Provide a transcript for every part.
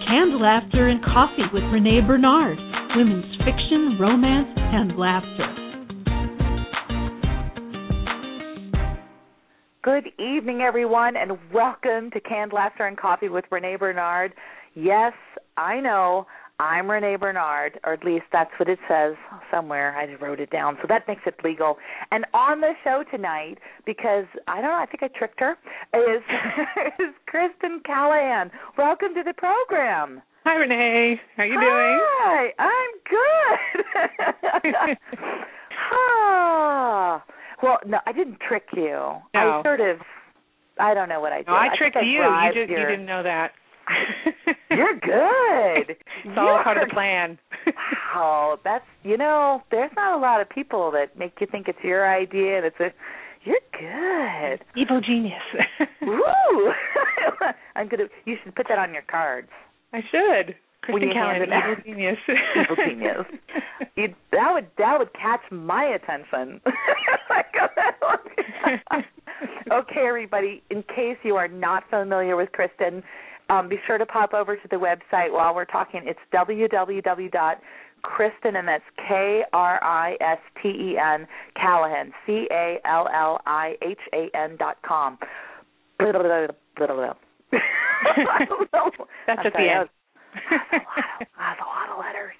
Canned Laughter and Coffee with Renee Bernard. Women's fiction, romance, and laughter. Good evening, everyone, and welcome to Canned Laughter and Coffee with Renee Bernard. Yes, I know, I'm Renee Bernard, or at least that's what it says somewhere. I wrote it down, so that makes it legal. And on the show tonight, because, I don't know, I think I tricked her, is Kristen Callahan. Welcome to the program. Hi, Renee. How you doing? Hi, I'm good. Well, no, I didn't trick you. No. I don't know what I did. No, I tricked you. You Your... didn't know that. You're good. It's all part of the plan. Wow, there's not a lot of people that make you think it's your idea, and you're good. Evil genius. Woo! You should put that on your cards. I should. Kristen Callahan, evil genius. Evil genius. That would catch my attention. Okay, everybody, in case you are not familiar with Kristen, be sure to pop over to the website while we're talking. It's www.Kristen, and that's Kristen, Callahan, CALLIHAN.com. That's at the end. That's a lot of letters.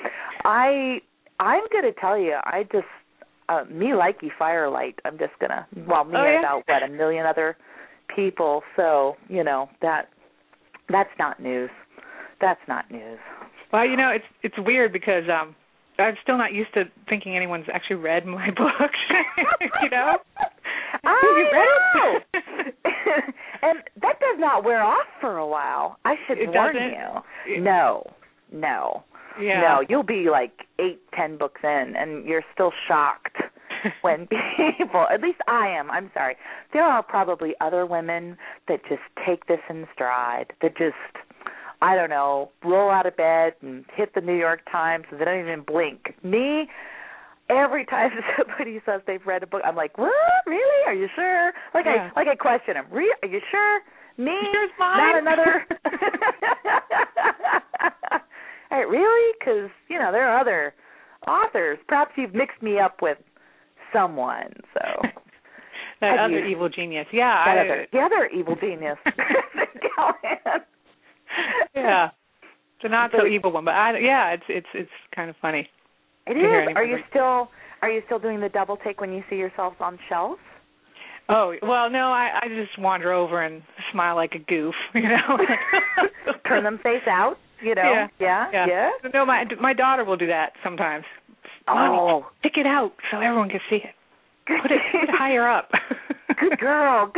I'm going to tell you, me likey firelight. I'm just going to, and about, a million other people. So, that's not news. That's not news. Well, it's weird because I'm still not used to thinking anyone's actually read my books. I know. And that does not wear off for a while. I should warn you. No. Yeah. No, you'll be like 8-10 books in, and you're still shocked when people, at least I am, I'm sorry. There are probably other women that just take this in stride, that just, I don't know, roll out of bed and hit the New York Times and they don't even blink. Me, every time somebody says they've read a book, I'm like, what? Really? Are you sure? I question them. Are you sure? Me? Here's mine. Not another? Hey, really? Because, there are other authors. Perhaps you've mixed me up with someone, so. That other evil genius. Yeah. The other evil genius. Yeah. The not so evil one, but it's kind of funny. It is. Are you still doing the double take when you see yourselves on shelves? Oh, well, no, I just wander over and smile like a goof, Turn them face out, Yeah. No, my daughter will do that sometimes. Oh. Stick it out so everyone can see it. Put it higher up. Good girl.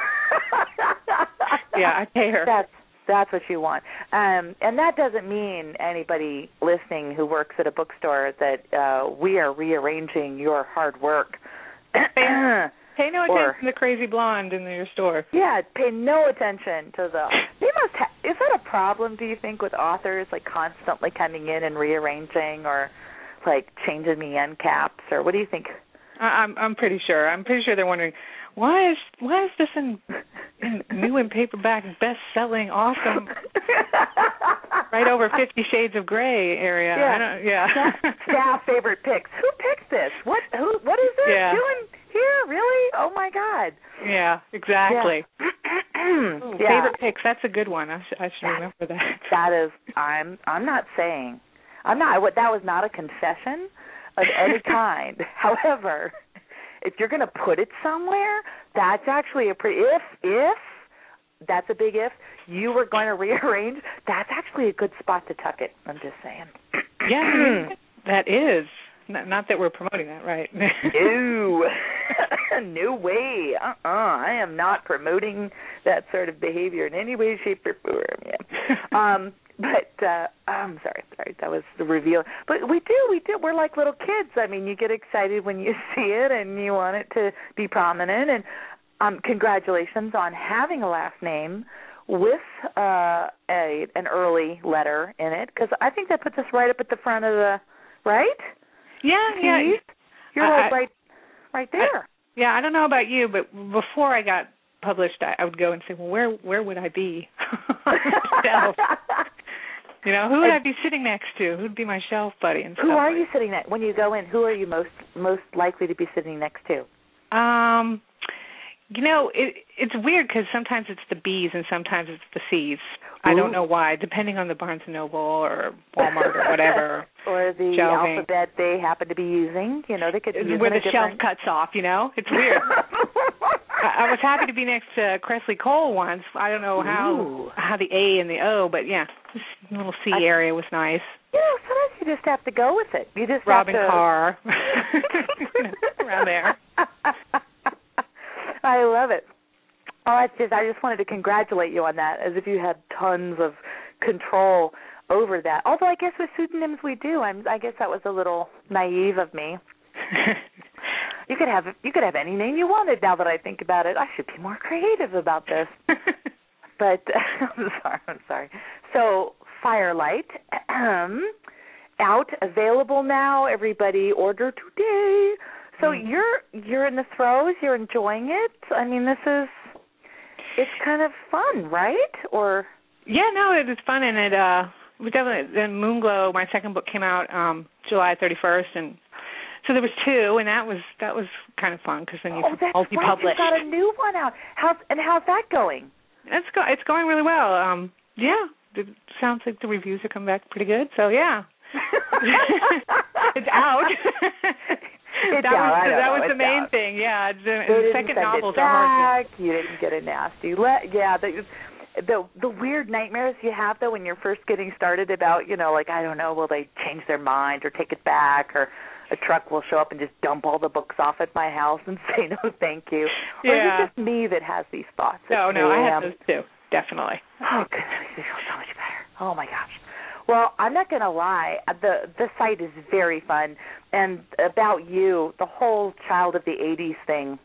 Yeah, I pay her. That's what you want. And that doesn't mean anybody listening who works at a bookstore that we are rearranging your hard work. Pay no attention to the crazy blonde in your store. Yeah, pay no attention to the... is that a problem, do you think, with authors, like constantly coming in and rearranging or, like, changing the end caps? Or what do you think? I'm pretty sure. I'm pretty sure they're wondering, why is this in new and paperback, best-selling, awesome, right over 50 Shades of Grey area? Yeah. Staff favorite picks. Who picked this? What is this doing here? Really? Oh my God. Yeah, exactly. Yeah. Favorite picks. That's a good one. I should remember that. That is. I'm not saying. I'm not. That was not a confession of any kind. However, if you're going to put it somewhere, that's actually a pretty. If that's a big if, you were going to rearrange, that's actually a good spot to tuck it. I'm just saying. Yeah, that is. Not that we're promoting that, right? No. No way. I am not promoting that sort of behavior in any way, shape, or form. Yeah. I'm sorry, that was the reveal. But we do. We're like little kids. I mean, you get excited when you see it, and you want it to be prominent. And congratulations on having a last name with an early letter in it, because I think that puts us right up at the front of the, right? Yeah. You're right there. I don't know about you, but before I got published, I would go and say, well, where would I be? You know, who would I be sitting next to? Who'd be my shelf buddy and stuff? Who are you sitting next when you go in? Who are you most likely to be sitting next to? You know, it's weird because sometimes it's the B's and sometimes it's the C's. Ooh. I don't know why, depending on the Barnes & Noble or Walmart or whatever. Or the shelving. alphabet they happen to be using. You know, they could use where the shelf cuts off, you know? It's weird. I was happy to be next to Cressley Cole once. I don't know how the A and the O, but yeah, this little C area was nice. You know, sometimes you just have to go with it. You just Robin have to... Carr. Around there. I love it. Oh, I just wanted to congratulate you on that, as if you had tons of control over that. Although I guess with pseudonyms we do. I guess that was a little naive of me. You could have any name you wanted. Now that I think about it, I should be more creative about this. But I'm sorry. So Firelight, out, available now. Everybody order today. So you're in the throes. You're enjoying it. I mean, it's kind of fun, right? Or yeah, no, it was fun, and it was definitely. Then Moonglow, my second book, came out July 31st, and so there was two, and that was kind of fun because then you can multi-publish. Right. You got a new one out. How's that going? It's going really well. Yeah, it sounds like the reviews are coming back pretty good. So yeah, it's out. That was the main thing. Yeah, the second novels are hard. You didn't get a nasty. The weird nightmares you have though when you're first getting started about, you know, like, I don't know, will they change their mind or take it back, or a truck will show up and just dump all the books off at my house and say no thank you. Yeah. Or is it just me that has these thoughts? No, I have those too, definitely. Oh goodness, you feel so much better. Oh my gosh. Well, I'm not going to lie. The site is very fun, and about you, the whole child of the '80s thing,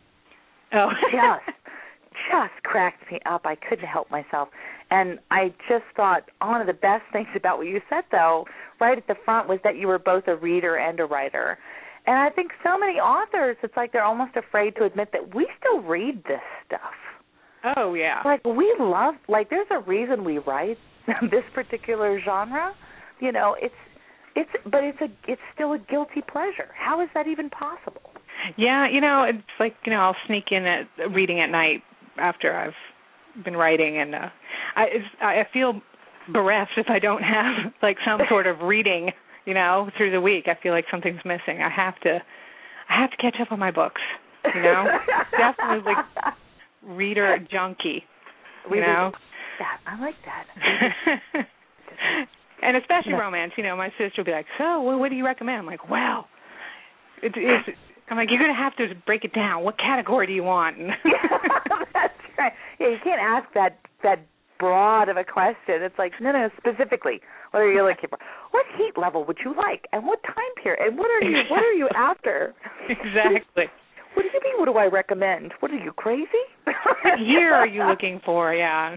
just cracked me up. I couldn't help myself, and I just thought one of the best things about what you said, though, right at the front, was that you were both a reader and a writer. And I think so many authors, it's like they're almost afraid to admit that we still read this stuff. Oh yeah. Like we love. Like there's a reason we write this particular genre, you know, it's still a guilty pleasure. How is that even possible? Yeah, you know, it's like, you know, I'll sneak in at reading at night after I've been writing, and I feel bereft if I don't have like some sort of reading, you know, through the week. I feel like something's missing. I have to catch up on my books, you know. Definitely like reader junkie, you know. Yeah, I like that. And especially romance, you know, my sister will be like, so what do you recommend? I'm like, well, I'm like, you're going to have to break it down. What category do you want? That's right. Yeah, you can't ask that broad of a question. It's like, no, specifically, what are you looking for? What heat level would you like? And what time period? And what are you after? Exactly. What do you mean, what do I recommend? What are you, crazy? What year are you looking for? Yeah.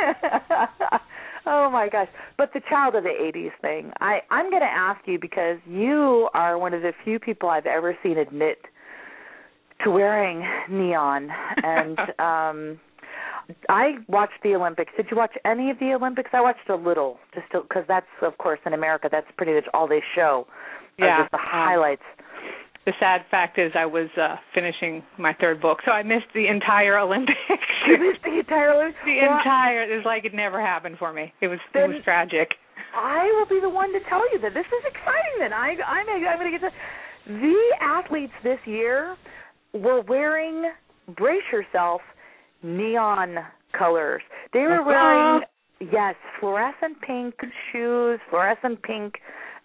Oh, my gosh. But the child of the 80s thing, I'm going to ask you because you are one of the few people I've ever seen admit to wearing neon. And I watched the Olympics. Did you watch any of the Olympics? I watched a little, just because that's, of course, in America, that's pretty much all they show. Yeah. Just the highlights. The sad fact is I was finishing my third book, so I missed the entire Olympics. You missed the entire Olympics? It was like it never happened for me. It was tragic. I will be the one to tell you that this is exciting then. I'm going to get to... The athletes this year were wearing, brace yourself, neon colors. They were wearing, yes, fluorescent pink shoes, fluorescent pink...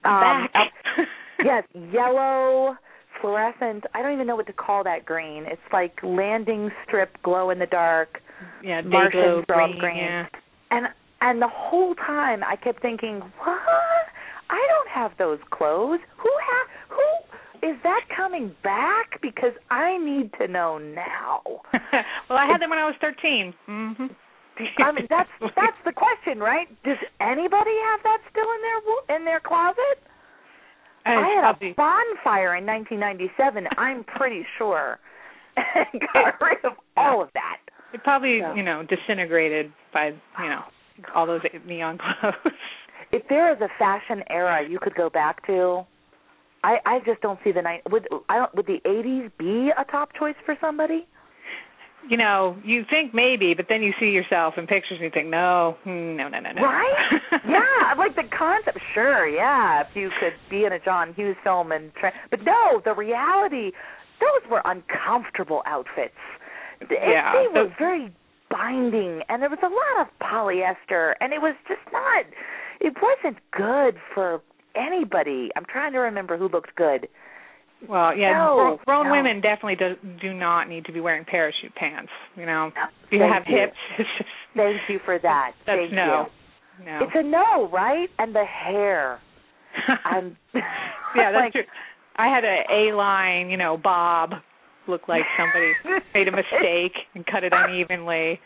yes, yellow... fluorescent, I don't even know what to call that green. It's like landing strip glow in the dark. Yeah, Martian green. Yeah. And the whole time I kept thinking, what? I don't have those clothes. Who is that coming back? Because I need to know now. Well, I had them when I was 13. Mm-hmm. I mean, that's the question, right? Does anybody have that still in their closet? I had a bonfire in 1997, I'm pretty sure, and got rid of all of that. It probably, disintegrated by, all those neon clothes. if there is a fashion era you could go back to, I just don't see would the 80s be a top choice for somebody? You think maybe, but then you see yourself in pictures and you think, no. Right? Yeah, like the concept, sure, yeah, if you could be in a John Hughes film but no, the reality, those were uncomfortable outfits. They were very binding, and there was a lot of polyester, and it was just it wasn't good for anybody. I'm trying to remember who looked good. Well, yeah, grown women definitely do not need to be wearing parachute pants. If you have hips, it's just... Thank you for that. That's Thank no. you. No. It's a no, right? And the hair. Yeah, that's true. I had an A-line, bob, looked like somebody made a mistake and cut it unevenly.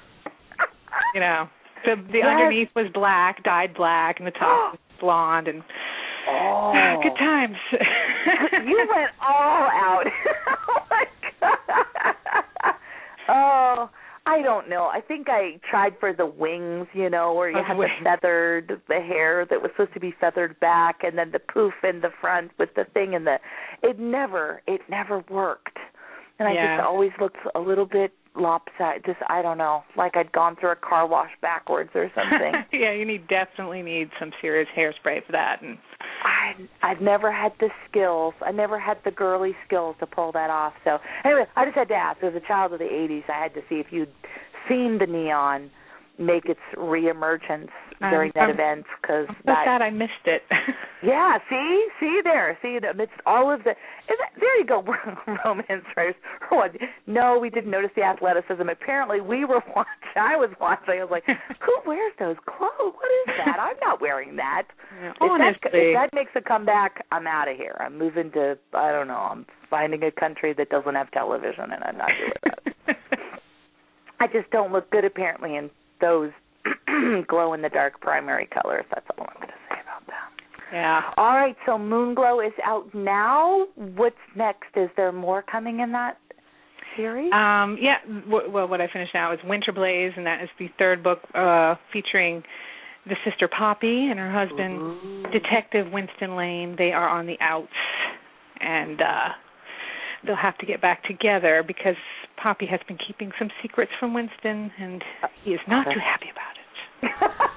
So the underneath was black, dyed black, and the top was blonde, and good times. You went all out. Oh my God. Oh, I don't know. I think I tried for the wings, where you had the hair that was supposed to be feathered back, and then the poof in the front with the thing in the. It never worked, and I just always looked a little bit lopsided. Just I don't know, like I'd gone through a car wash backwards or something. Yeah, you definitely need some serious hairspray for that. And I've never had the skills. I never had the girly skills to pull that off. So anyway, I just had to ask. As a child of the 80s, I had to see if you'd seen the neon make its reemergence during that event. Cause I'm so sad I missed it. Yeah, see there. See, amidst all of there you go, romance writers. No, we didn't notice the athleticism. Apparently, I was watching. I was like, who wears those clothes? What is that? I'm not wearing that. Yeah, honestly. If that makes a comeback, I'm out of here. I'm moving to, I don't know, I'm finding a country that doesn't have television, and I'm not doing that. I just don't look good, apparently, in those glow-in-the-dark primary colors. That's all I'm going to say about that. Yeah. All right, so Moonglow is out now. What's next? Is there more coming in that series? Yeah. Well, what I finished now is Winter Blaze, and that is the third book featuring the sister Poppy and her husband, Detective Winston Lane. They are on the outs, and they'll have to get back together because Poppy has been keeping some secrets from Winston, and he is not too happy about it.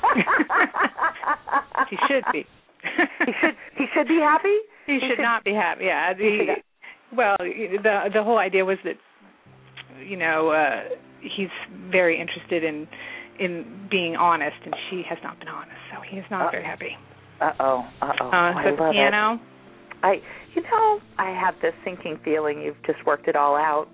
He should be. He should be happy? He should not be happy. Yeah. The whole idea was that he's very interested in being honest, and she has not been honest, so he is not very happy. So the piano. I have this sinking feeling you've just worked it all out.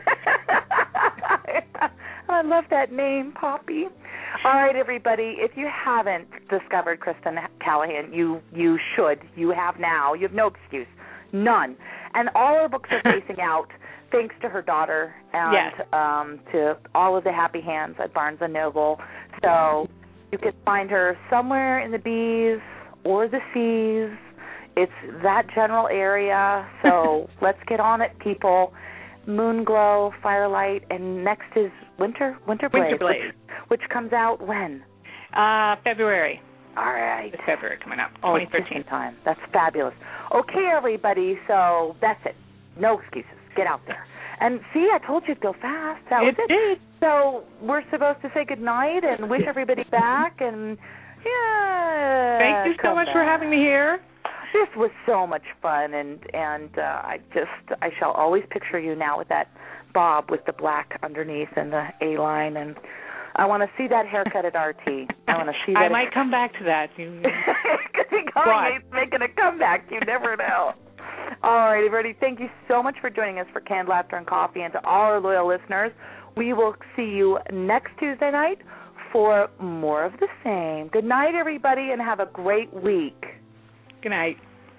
I love that name, Poppy. All right, everybody, if you haven't discovered Kristen Callahan, you should. You have now. You have no excuse. None. And all her books are facing out thanks to her daughter and to all of the happy hands at Barnes & Noble. So you can find her somewhere in the B's or the C's. It's that general area. So let's get on it, people. Moonglow, Firelight, and next is Winter Blaze. Which comes out when? February. All right. It's February coming up, 2013 time. That's fabulous. Okay, everybody, so that's it. No excuses. Get out there. And see, I told you to go fast. That was it. Did. So we're supposed to say goodnight and wish everybody back, and thank you so much for having me here. This was so much fun, and I shall always picture you now with that bob with the black underneath and the A-line, and I want to see that haircut at RT. I want to see that. I might come back to that. He's making a comeback. You never know. All right, everybody, thank you so much for joining us for Canned Laughter and Coffee, and to all our loyal listeners, we will see you next Tuesday night for more of the same. Good night, everybody, and have a great week. Good night.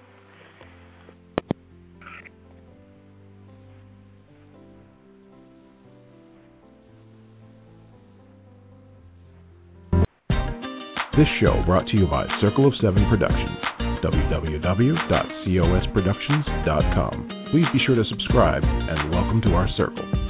This show brought to you by Circle of Seven Productions, www.cosproductions.com. Please be sure to subscribe and welcome to our circle.